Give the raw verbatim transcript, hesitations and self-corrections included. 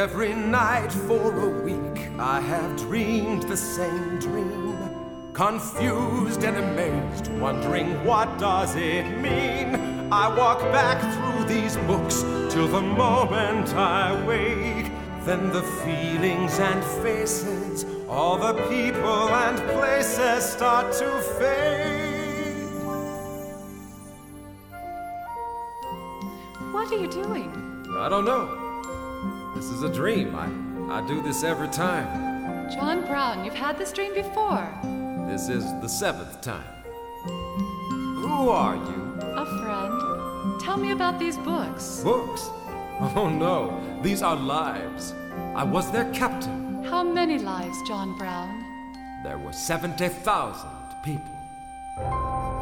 Every night for a week I have dreamed the same dream, confused and amazed, wondering what does it mean. I walk back through these books till the moment I wake. Then the feelings and faces, all the people and places start to fade. What are you doing? I don't know. This is a dream. I, I do this every time. John Brown, you've had this dream before. This is the seventh time. Who are you? A friend. Tell me about these books. Books? Oh no, these are lives. I was their captain. How many lives, John Brown? There were seventy thousand people.